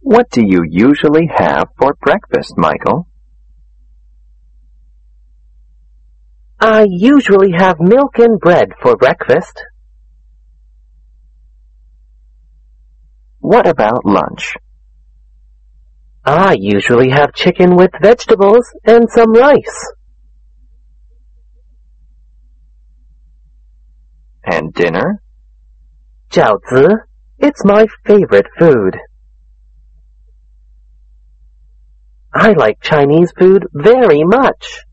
What do you usually have for breakfast, Michael? I usually have milk and bread for breakfast. What about lunch? I usually have chicken with vegetables and some rice. And dinner? 饺子, it's my favorite food. I like Chinese food very much.